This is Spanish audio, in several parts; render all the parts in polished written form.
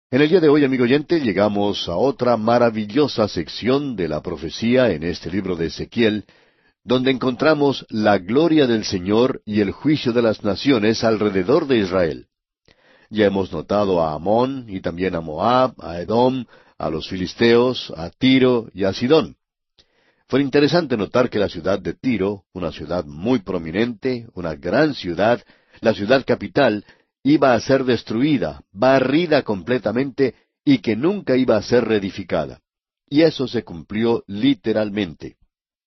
En el día de hoy, amigo oyente, llegamos a otra maravillosa sección de la profecía en este libro de Ezequiel, donde encontramos la gloria del Señor y el juicio de las naciones alrededor de Israel. Ya hemos notado a Amón y también a Moab, a Edom, a los filisteos, a Tiro y a Sidón. Fue interesante notar que la ciudad de Tiro, una ciudad muy prominente, una gran ciudad, la ciudad capital, iba a ser destruida, barrida completamente, y que nunca iba a ser reedificada. Y eso se cumplió literalmente.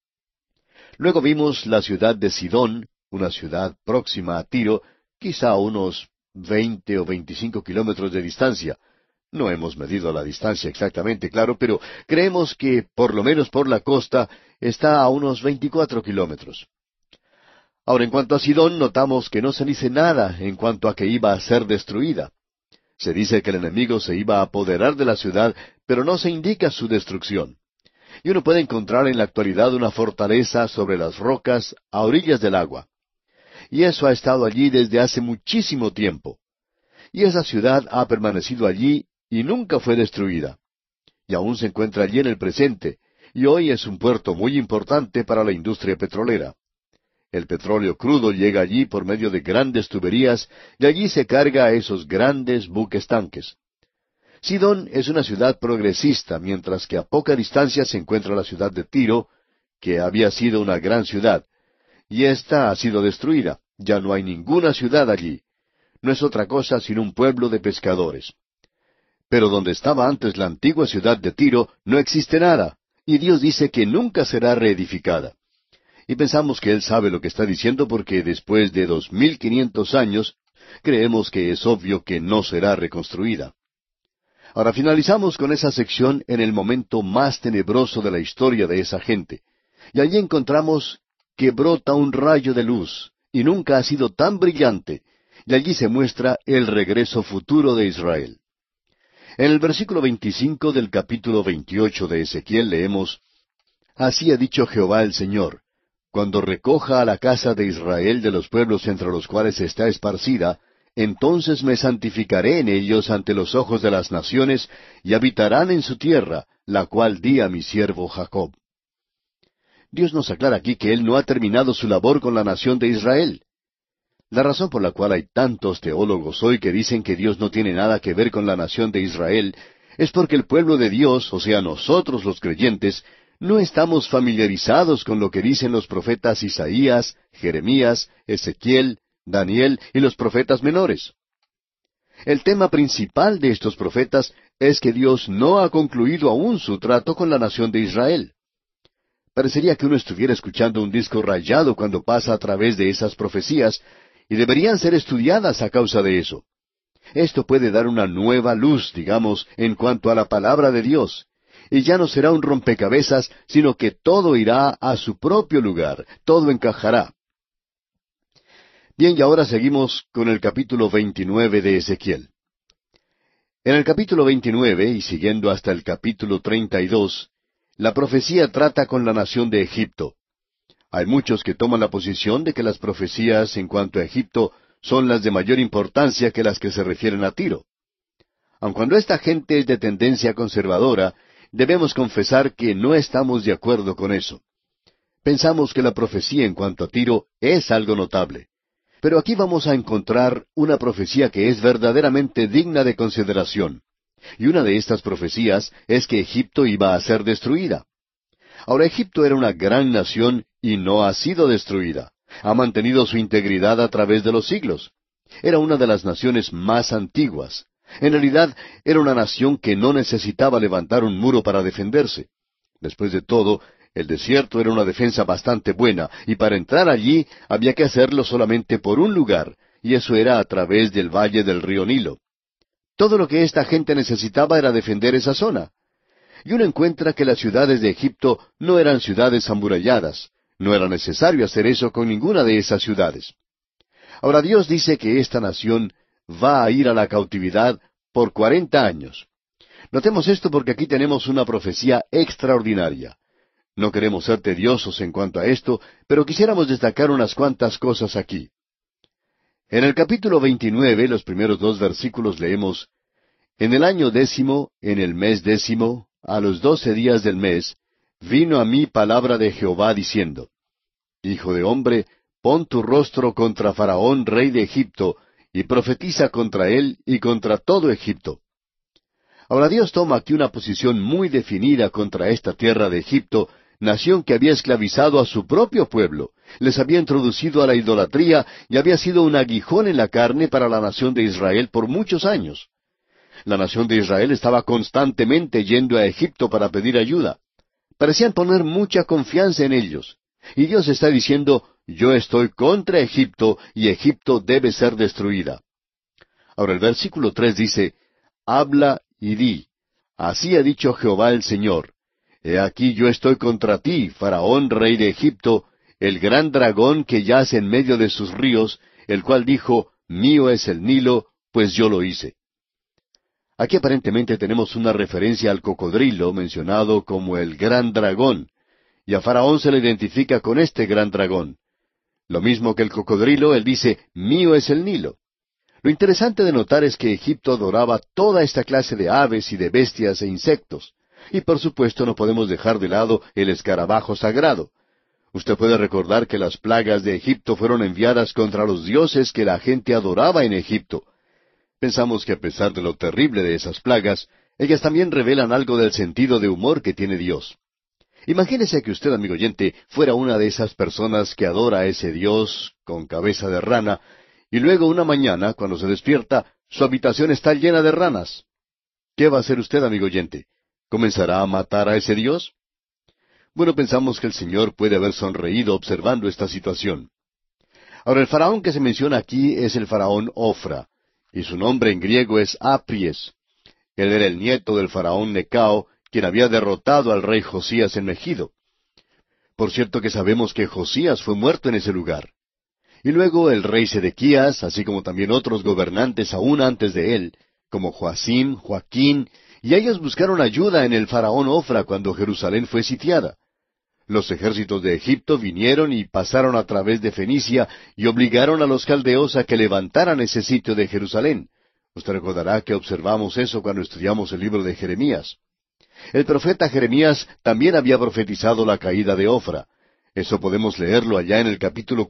Luego vimos la ciudad de Sidón, una ciudad próxima a Tiro, quizá a unos 20 o 25 kilómetros de distancia. No hemos medido la distancia exactamente, claro, pero creemos que, por lo menos por la costa, está a unos 24 kilómetros. Ahora, en cuanto a Sidón, notamos que no se dice nada en cuanto a que iba a ser destruida. Se dice que el enemigo se iba a apoderar de la ciudad, pero no se indica su destrucción. Y uno puede encontrar en la actualidad una fortaleza sobre las rocas a orillas del agua. Y eso ha estado allí desde hace muchísimo tiempo. Y esa ciudad ha permanecido allí y nunca fue destruida. Y aún se encuentra allí en el presente, y hoy es un puerto muy importante para la industria petrolera. El petróleo crudo llega allí por medio de grandes tuberías, y allí se carga a esos grandes buques tanques. Sidón es una ciudad progresista, mientras que a poca distancia se encuentra la ciudad de Tiro, que había sido una gran ciudad, y ésta ha sido destruida. Ya no hay ninguna ciudad allí. No es otra cosa sino un pueblo de pescadores. Pero donde estaba antes la antigua ciudad de Tiro, no existe nada, y Dios dice que nunca será reedificada. Y pensamos que Él sabe lo que está diciendo porque después de 2500 años, creemos que es obvio que no será reconstruida. Ahora finalizamos con esa sección en el momento más tenebroso de la historia de esa gente. Y allí encontramos que brota un rayo de luz, y nunca ha sido tan brillante, y allí se muestra el regreso futuro de Israel. En el versículo 25 del capítulo 28 de Ezequiel leemos: Así ha dicho Jehová el Señor: Cuando recoja a la casa de Israel de los pueblos entre los cuales está esparcida, entonces me santificaré en ellos ante los ojos de las naciones, y habitarán en su tierra, la cual di a mi siervo Jacob. Dios nos aclara aquí que Él no ha terminado su labor con la nación de Israel. La razón por la cual hay tantos teólogos hoy que dicen que Dios no tiene nada que ver con la nación de Israel es porque el pueblo de Dios, o sea, nosotros los creyentes, no estamos familiarizados con lo que dicen los profetas Isaías, Jeremías, Ezequiel, Daniel y los profetas menores. El tema principal de estos profetas es que Dios no ha concluido aún su trato con la nación de Israel. Parecería que uno estuviera escuchando un disco rayado cuando pasa a través de esas profecías, y deberían ser estudiadas a causa de eso. Esto puede dar una nueva luz, digamos, en cuanto a la palabra de Dios, y ya no será un rompecabezas, sino que todo irá a su propio lugar, todo encajará. Bien, y ahora seguimos con el capítulo 29 de Ezequiel. En el capítulo 29, y siguiendo hasta el capítulo 32, la profecía trata con la nación de Egipto. Hay muchos que toman la posición de que las profecías en cuanto a Egipto son las de mayor importancia que las que se refieren a Tiro. Aun cuando esta gente es de tendencia conservadora, debemos confesar que no estamos de acuerdo con eso. Pensamos que la profecía en cuanto a Tiro es algo notable. Pero aquí vamos a encontrar una profecía que es verdaderamente digna de consideración. Y una de estas profecías es que Egipto iba a ser destruida. Ahora, Egipto era una gran nación y no ha sido destruida. Ha mantenido su integridad a través de los siglos. Era una de las naciones más antiguas. En realidad, era una nación que no necesitaba levantar un muro para defenderse. Después de todo, el desierto era una defensa bastante buena, y para entrar allí había que hacerlo solamente por un lugar, y eso era a través del valle del río Nilo. Todo lo que esta gente necesitaba era defender esa zona. Y uno encuentra que las ciudades de Egipto no eran ciudades amuralladas. No era necesario hacer eso con ninguna de esas ciudades. Ahora Dios dice que esta nación va a ir a la cautividad por 40 años. Notemos esto porque aquí tenemos una profecía extraordinaria. No queremos ser tediosos en cuanto a esto, pero quisiéramos destacar unas cuantas cosas aquí. En el capítulo 29, los primeros 2 versículos leemos: En el año 10, en el mes 10, a los 12 días del mes, vino a mí palabra de Jehová diciendo, Hijo de hombre, pon tu rostro contra Faraón, rey de Egipto, y profetiza contra él y contra todo Egipto. Ahora Dios toma aquí una posición muy definida contra esta tierra de Egipto, nación que había esclavizado a su propio pueblo, les había introducido a la idolatría y había sido un aguijón en la carne para la nación de Israel por muchos años. La nación de Israel estaba constantemente yendo a Egipto para pedir ayuda. Parecían poner mucha confianza en ellos. Y Dios está diciendo, yo estoy contra Egipto y Egipto debe ser destruida. Ahora el versículo 3 dice, habla y di, así ha dicho Jehová el Señor, he aquí yo estoy contra ti, Faraón, rey de Egipto, el gran dragón que yace en medio de sus ríos, el cual dijo, mío es el Nilo, pues yo lo hice. Aquí aparentemente tenemos una referencia al cocodrilo mencionado como el gran dragón, y a Faraón se le identifica con este gran dragón. Lo mismo que el cocodrilo, él dice, mío es el Nilo. Lo interesante de notar es que Egipto adoraba toda esta clase de aves y de bestias e insectos. Y por supuesto no podemos dejar de lado el escarabajo sagrado. Usted puede recordar que las plagas de Egipto fueron enviadas contra los dioses que la gente adoraba en Egipto. Pensamos que a pesar de lo terrible de esas plagas, ellas también revelan algo del sentido de humor que tiene Dios. Imagínese que usted, amigo oyente, fuera una de esas personas que adora a ese Dios con cabeza de rana, y luego una mañana, cuando se despierta, su habitación está llena de ranas. ¿Qué va a hacer usted, amigo oyente? ¿Comenzará a matar a ese Dios? Bueno, pensamos que el Señor puede haber sonreído observando esta situación. Ahora, el faraón que se menciona aquí es el faraón Ofra, y su nombre en griego es Apries. Él era el nieto del faraón Necao, quien había derrotado al rey Josías en Megido. Por cierto que sabemos que Josías fue muerto en ese lugar. Y luego el rey Sedequías, así como también otros gobernantes aún antes de él, como Joacim, Joaquín, y ellos buscaron ayuda en el faraón Ofra cuando Jerusalén fue sitiada. Los ejércitos de Egipto vinieron y pasaron a través de Fenicia y obligaron a los caldeos a que levantaran ese sitio de Jerusalén. Usted recordará que observamos eso cuando estudiamos el libro de Jeremías. El profeta Jeremías también había profetizado la caída de Ofra. Eso podemos leerlo allá en el capítulo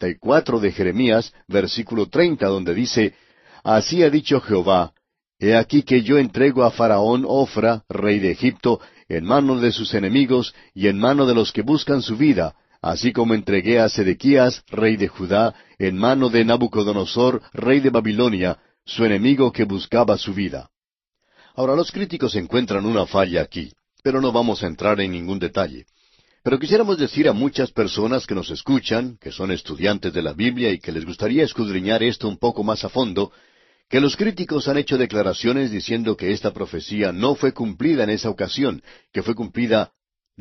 44 de Jeremías, versículo 30, donde dice, Así ha dicho Jehová, he aquí que yo entrego a Faraón Ofra, rey de Egipto, en mano de sus enemigos y en mano de los que buscan su vida, así como entregué a Sedequías, rey de Judá, en mano de Nabucodonosor, rey de Babilonia, su enemigo que buscaba su vida. Ahora los críticos encuentran una falla aquí, pero no vamos a entrar en ningún detalle. Pero quisiéramos decir a muchas personas que nos escuchan, que son estudiantes de la Biblia y que les gustaría escudriñar esto un poco más a fondo, que los críticos han hecho declaraciones diciendo que esta profecía no fue cumplida en esa ocasión, que fue cumplida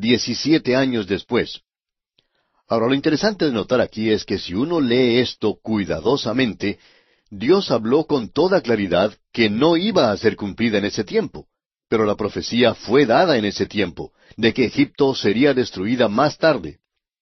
17 años después. Ahora, lo interesante de notar aquí es que si uno lee esto cuidadosamente, Dios habló con toda claridad que no iba a ser cumplida en ese tiempo, pero la profecía fue dada en ese tiempo, de que Egipto sería destruida más tarde.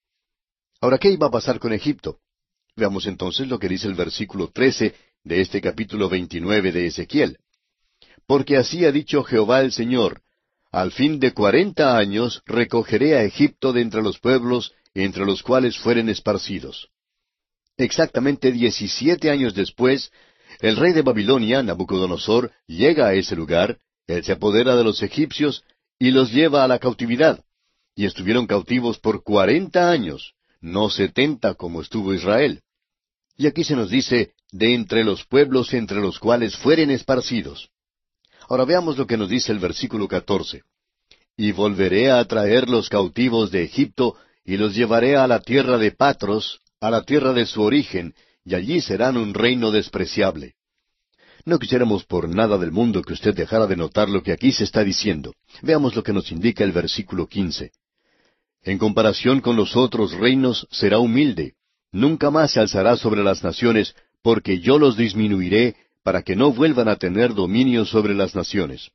Ahora, ¿qué iba a pasar con Egipto? Veamos entonces lo que dice el versículo 13 de este capítulo 29 de Ezequiel. Porque así ha dicho Jehová el Señor, al fin de 40 años recogeré a Egipto de entre los pueblos, entre los cuales fueren esparcidos. Exactamente 17 años después, el rey de Babilonia, Nabucodonosor, llega a ese lugar, él se apodera de los egipcios y los lleva a la cautividad. Y estuvieron cautivos por 40 años, no 70 como estuvo Israel. Y aquí se nos dice, de entre los pueblos entre los cuales fueren esparcidos. Ahora veamos lo que nos dice el versículo 14. Y volveré a traer los cautivos de Egipto, y los llevaré a la tierra de Patros, a la tierra de su origen, y allí serán un reino despreciable. No quisiéramos por nada del mundo que usted dejara de notar lo que aquí se está diciendo. Veamos lo que nos indica el versículo 15. En comparación con los otros reinos será humilde, nunca más se alzará sobre las naciones, porque yo los disminuiré, para que no vuelvan a tener dominio sobre las naciones.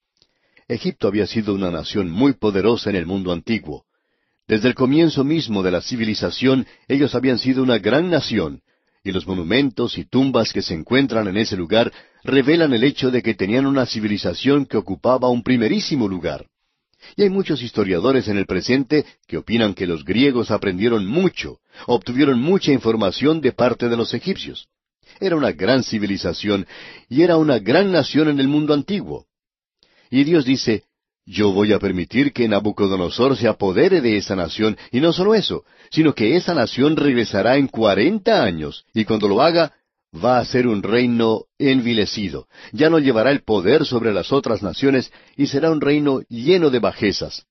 Egipto había sido una nación muy poderosa en el mundo antiguo. Desde el comienzo mismo de la civilización, ellos habían sido una gran nación, y los monumentos y tumbas que se encuentran en ese lugar revelan el hecho de que tenían una civilización que ocupaba un primerísimo lugar. Y hay muchos historiadores en el presente que opinan que los griegos aprendieron mucho, obtuvieron mucha información de parte de los egipcios. Era una gran civilización y era una gran nación en el mundo antiguo. Y Dios dice, yo voy a permitir que Nabucodonosor se apodere de esa nación, y no solo eso, sino que esa nación regresará en 40 años, y cuando lo haga, va a ser un reino envilecido. Ya no llevará el poder sobre las otras naciones, y será un reino lleno de bajezas.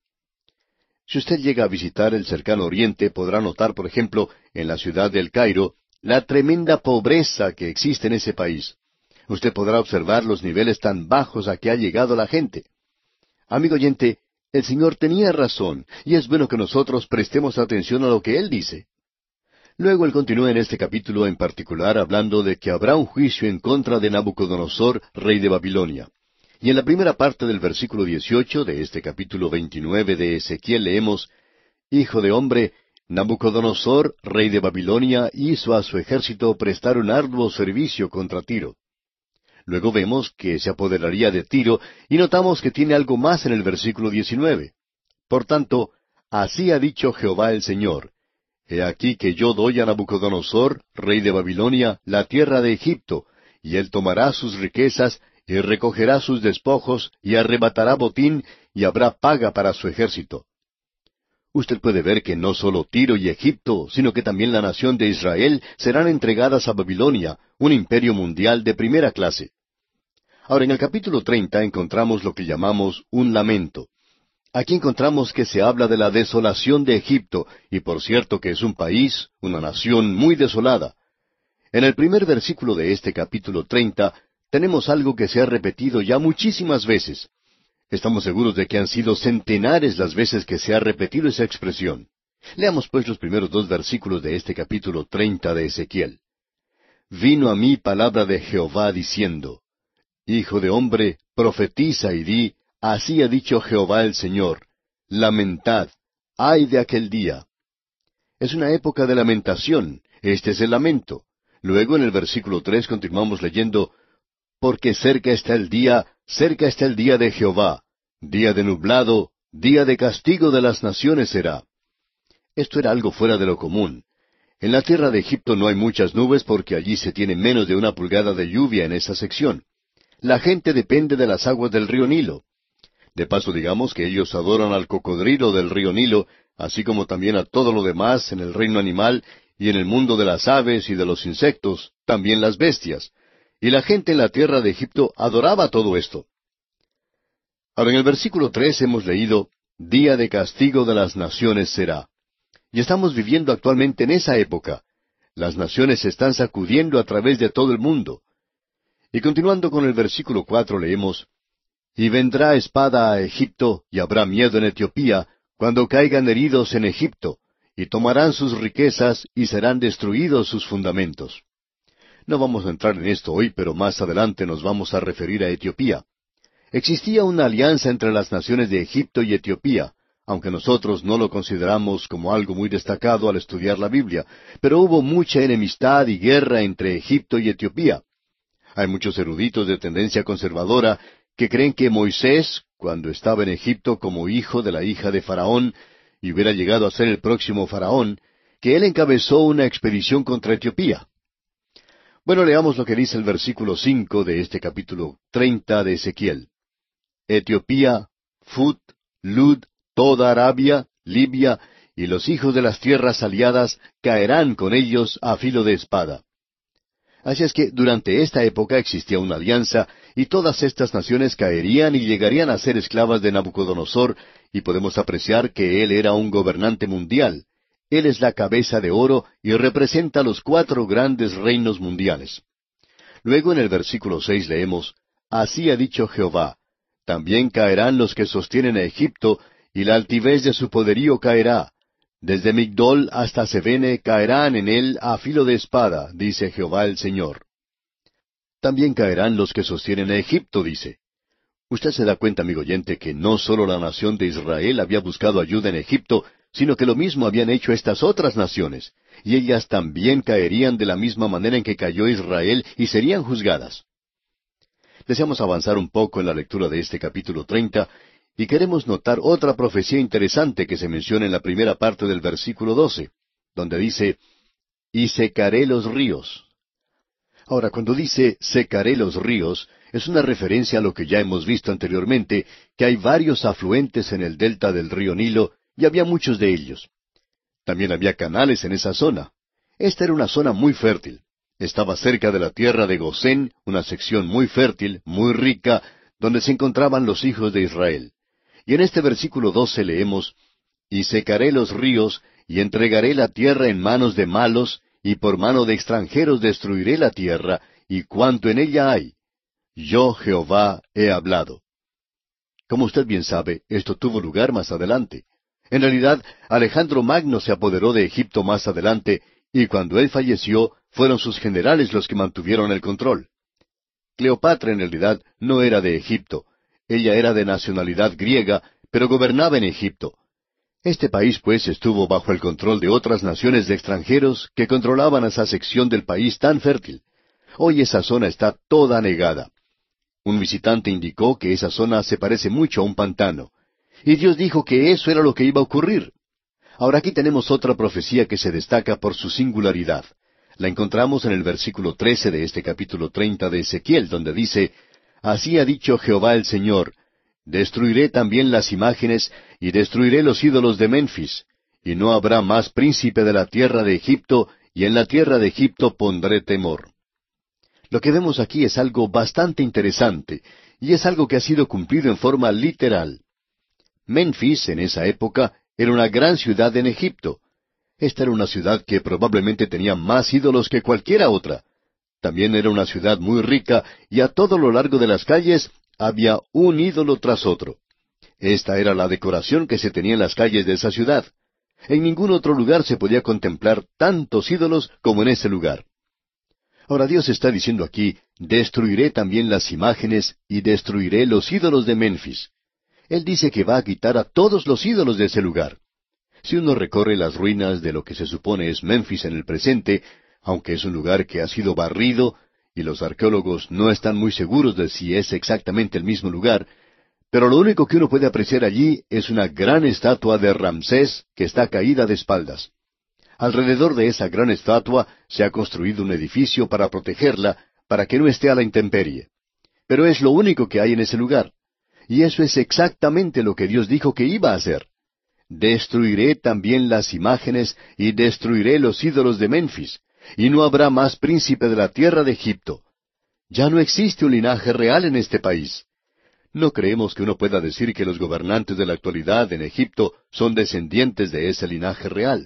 Si usted llega a visitar el cercano oriente, podrá notar, por ejemplo, en la ciudad del Cairo, la tremenda pobreza que existe en ese país. Usted podrá observar los niveles tan bajos a que ha llegado la gente. Amigo oyente, el Señor tenía razón, y es bueno que nosotros prestemos atención a lo que Él dice. Luego Él continúa en este capítulo en particular hablando de que habrá un juicio en contra de Nabucodonosor, rey de Babilonia. Y en la primera parte del versículo 18 de este capítulo 29 de Ezequiel leemos, Hijo de hombre, Nabucodonosor, rey de Babilonia, hizo a su ejército prestar un arduo servicio contra Tiro. Luego vemos que se apoderaría de Tiro, y notamos que tiene algo más en el versículo 19. Por tanto, así ha dicho Jehová el Señor, He aquí que yo doy a Nabucodonosor, rey de Babilonia, la tierra de Egipto, y él tomará sus riquezas, y recogerá sus despojos, y arrebatará botín, y habrá paga para su ejército. Usted puede ver que no solo Tiro y Egipto, sino que también la nación de Israel serán entregadas a Babilonia, un imperio mundial de primera clase. Ahora, en el capítulo 30 encontramos lo que llamamos un lamento. Aquí encontramos que se habla de la desolación de Egipto, y por cierto que es un país, una nación muy desolada. En el primer versículo de este capítulo 30 tenemos algo que se ha repetido ya muchísimas veces. Estamos seguros de que han sido centenares las veces que se ha repetido esa expresión. Leamos pues los primeros 2 versículos de este capítulo 30 de Ezequiel. Vino a mí palabra de Jehová diciendo, Hijo de hombre, profetiza y di, así ha dicho Jehová el Señor, lamentad, ay de aquel día. Es una época de lamentación, este es el lamento. Luego en el versículo 3 continuamos leyendo, porque cerca está el día de Jehová, día de nublado, día de castigo de las naciones será. Esto era algo fuera de lo común. En la tierra de Egipto no hay muchas nubes porque allí se tiene menos de 1 pulgada de lluvia en esa sección. La gente depende de las aguas del río Nilo. De paso digamos que ellos adoran al cocodrilo del río Nilo, así como también a todo lo demás en el reino animal y en el mundo de las aves y de los insectos, también las bestias. Y la gente en la tierra de Egipto adoraba todo esto. Ahora en el versículo 3 hemos leído, Día de castigo de las naciones será. Y estamos viviendo actualmente en esa época. Las naciones se están sacudiendo a través de todo el mundo. Y continuando con el versículo 4 leemos, Y vendrá espada a Egipto, y habrá miedo en Etiopía, cuando caigan heridos en Egipto, y tomarán sus riquezas, y serán destruidos sus fundamentos. No vamos a entrar en esto hoy, pero más adelante nos vamos a referir a Etiopía. Existía una alianza entre las naciones de Egipto y Etiopía, aunque nosotros no lo consideramos como algo muy destacado al estudiar la Biblia, pero hubo mucha enemistad y guerra entre Egipto y Etiopía. Hay muchos eruditos de tendencia conservadora que creen que Moisés, cuando estaba en Egipto como hijo de la hija de Faraón, y hubiera llegado a ser el próximo Faraón, que él encabezó una expedición contra Etiopía. Bueno, leamos lo que dice el versículo 5 de este capítulo 30 de Ezequiel. Etiopía, Fut, Lud, toda Arabia, Libia, y los hijos de las tierras aliadas caerán con ellos a filo de espada. Así es que durante esta época existía una alianza, y todas estas naciones caerían y llegarían a ser esclavas de Nabucodonosor, y podemos apreciar que él era un gobernante mundial. Él es la cabeza de oro y representa los 4 grandes reinos mundiales. Luego en el versículo 6 leemos, Así ha dicho Jehová, también caerán los que sostienen a Egipto, y la altivez de su poderío caerá. Desde Migdol hasta Sevene caerán en él a filo de espada, dice Jehová el Señor. También caerán los que sostienen a Egipto, dice. Usted se da cuenta, amigo oyente, que no solo la nación de Israel había buscado ayuda en Egipto, sino que lo mismo habían hecho estas otras naciones, y ellas también caerían de la misma manera en que cayó Israel y serían juzgadas. Deseamos avanzar un poco en la lectura de este capítulo 30 y queremos notar otra profecía interesante que se menciona en la primera parte del versículo 12, donde dice, y secaré los ríos. Ahora, cuando dice secaré los ríos, es una referencia a lo que ya hemos visto anteriormente, que hay varios afluentes en el delta del río Nilo, y había muchos de ellos. También había canales en esa zona. Esta era una zona muy fértil. Estaba cerca de la tierra de Gosén, una sección muy fértil, muy rica, donde se encontraban los hijos de Israel. Y en este versículo 12 leemos, y secaré los ríos, y entregaré la tierra en manos de malos, y por mano de extranjeros destruiré la tierra, y cuanto en ella hay. Yo, Jehová, he hablado. Como usted bien sabe, esto tuvo lugar más adelante. En realidad, Alejandro Magno se apoderó de Egipto más adelante, y cuando él falleció, fueron sus generales los que mantuvieron el control. Cleopatra en realidad no era de Egipto. Ella era de nacionalidad griega, pero gobernaba en Egipto. Este país, pues, estuvo bajo el control de otras naciones de extranjeros que controlaban esa sección del país tan fértil. Hoy esa zona está toda anegada. Un visitante indicó que esa zona se parece mucho a un pantano. Y Dios dijo que eso era lo que iba a ocurrir. Ahora aquí tenemos otra profecía que se destaca por su singularidad. La encontramos en el versículo 13 de este capítulo 30 de Ezequiel, donde dice, Así ha dicho Jehová el Señor, destruiré también las imágenes, y destruiré los ídolos de Memphis, y no habrá más príncipe de la tierra de Egipto, y en la tierra de Egipto pondré temor. Lo que vemos aquí es algo bastante interesante, y es algo que ha sido cumplido en forma literal. Memphis, en esa época, era una gran ciudad en Egipto. Esta era una ciudad que probablemente tenía más ídolos que cualquiera otra. También era una ciudad muy rica, y a todo lo largo de las calles había un ídolo tras otro. Esta era la decoración que se tenía en las calles de esa ciudad. En ningún otro lugar se podía contemplar tantos ídolos como en ese lugar. Ahora Dios está diciendo aquí, destruiré también las imágenes y destruiré los ídolos de Memphis. Él dice que va a quitar a todos los ídolos de ese lugar. Si uno recorre las ruinas de lo que se supone es Memphis en el presente, aunque es un lugar que ha sido barrido, y los arqueólogos no están muy seguros de si es exactamente el mismo lugar, pero lo único que uno puede apreciar allí es una gran estatua de Ramsés que está caída de espaldas. Alrededor de esa gran estatua se ha construido un edificio para protegerla, para que no esté a la intemperie. Pero es lo único que hay en ese lugar. Y eso es exactamente lo que Dios dijo que iba a hacer. Destruiré también las imágenes y destruiré los ídolos de Memphis, y no habrá más príncipe de la tierra de Egipto. Ya no existe un linaje real en este país. No creemos que uno pueda decir que los gobernantes de la actualidad en Egipto son descendientes de ese linaje real.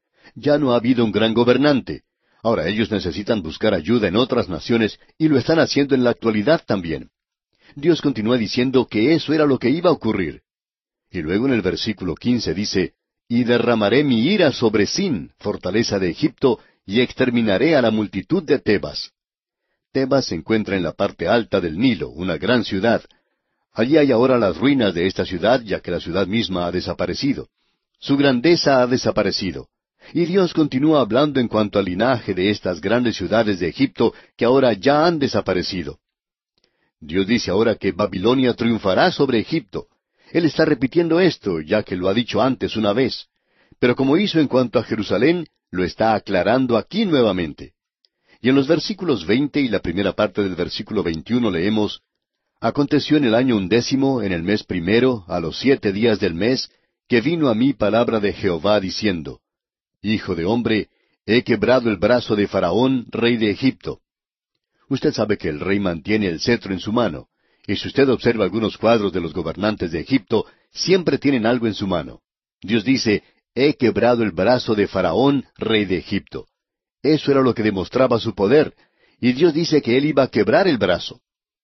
Ya no ha habido un gran gobernante. Ahora ellos necesitan buscar ayuda en otras naciones y lo están haciendo en la actualidad también. Dios continúa diciendo que eso era lo que iba a ocurrir. Y luego en el versículo 15 dice, y derramaré mi ira sobre Sin, fortaleza de Egipto, y exterminaré a la multitud de Tebas. Tebas se encuentra en la parte alta del Nilo, una gran ciudad. Allí hay ahora las ruinas de esta ciudad, ya que la ciudad misma ha desaparecido. Su grandeza ha desaparecido. Y Dios continúa hablando en cuanto al linaje de estas grandes ciudades de Egipto que ahora ya han desaparecido. Dios dice ahora que Babilonia triunfará sobre Egipto. Él está repitiendo esto, ya que lo ha dicho antes una vez. Pero como hizo en cuanto a Jerusalén, lo está aclarando aquí nuevamente. Y en los versículos 20 y la primera parte del versículo 21 leemos, Aconteció en el año 11, en el mes primero, a los 7 días del mes, que vino a mí palabra de Jehová diciendo, Hijo de hombre, he quebrado el brazo de Faraón, rey de Egipto. Usted sabe que el rey mantiene el cetro en su mano, y si usted observa algunos cuadros de los gobernantes de Egipto, siempre tienen algo en su mano. Dios dice, he quebrado el brazo de Faraón, rey de Egipto. Eso era lo que demostraba su poder, y Dios dice que él iba a quebrar el brazo.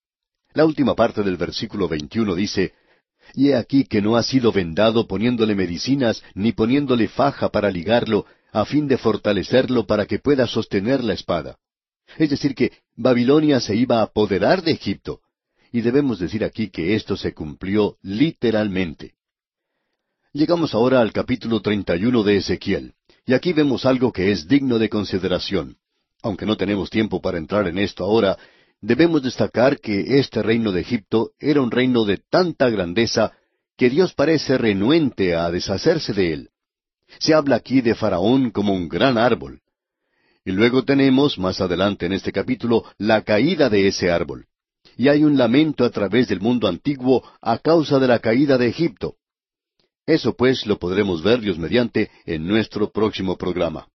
La última parte del versículo 21 dice, Y he aquí que no ha sido vendado poniéndole medicinas, ni poniéndole faja para ligarlo, a fin de fortalecerlo para que pueda sostener la espada. Es decir, que Babilonia se iba a apoderar de Egipto. Y debemos decir aquí que esto se cumplió literalmente. Llegamos ahora al capítulo 31 de Ezequiel, y aquí vemos algo que es digno de consideración. Aunque no tenemos tiempo para entrar en esto ahora, debemos destacar que este reino de Egipto era un reino de tanta grandeza que Dios parece renuente a deshacerse de él. Se habla aquí de Faraón como un gran árbol. Y luego tenemos, más adelante en este capítulo, la caída de ese árbol. Y hay un lamento a través del mundo antiguo a causa de la caída de Egipto. Eso pues lo podremos ver, Dios mediante, en nuestro próximo programa.